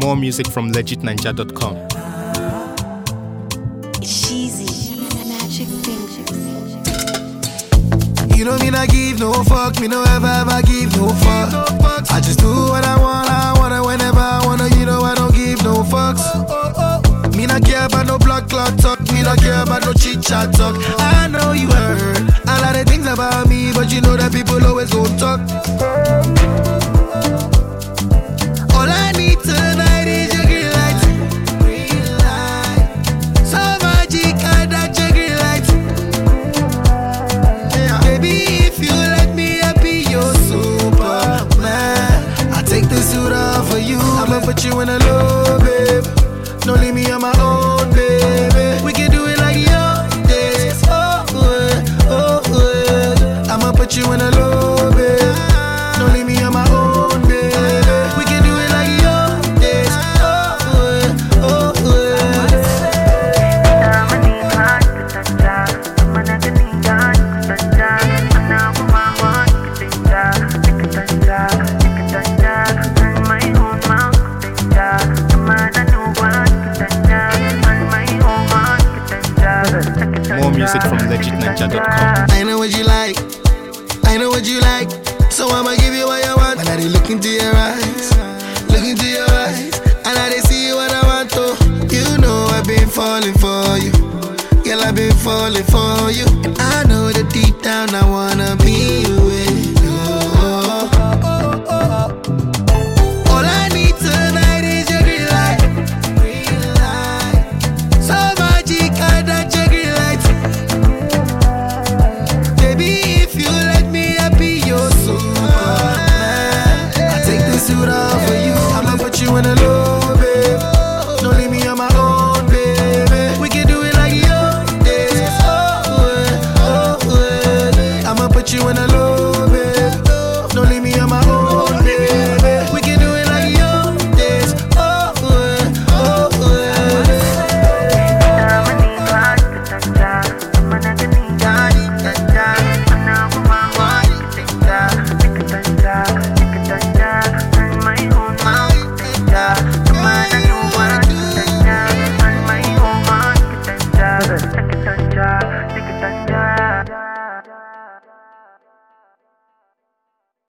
More music from legitninja.com. Cheesy, magic fingers. You know me not give no fuck, me no ever give no fuck. I just do what I wanna whenever I wanna. You know I don't give no fucks. Me not care about no blood clot talk, me not care about no chit chat talk. I know you heard a lot of things about me, but you know that people always go talk. All I need tonight is your green light. Green light. So magic, I that your green light. Yeah. Baby, if you let me, I'll be your Superman. I take the suit off for you. I'ma put you in a low, babe. Don't leave me on my own, baby. We can do it like young days. I'ma put you in a low, babe. Don't leave me on my own, baby. We can do it like young days. More music from legitninja.com. I know what you like, I know what you like, so I'ma give you what you want. And I did look into your eyes, look into your eyes, and I did see what I want to. You know I've been falling for you, girl, I've been falling for you. And I know that deep down I wanna be you.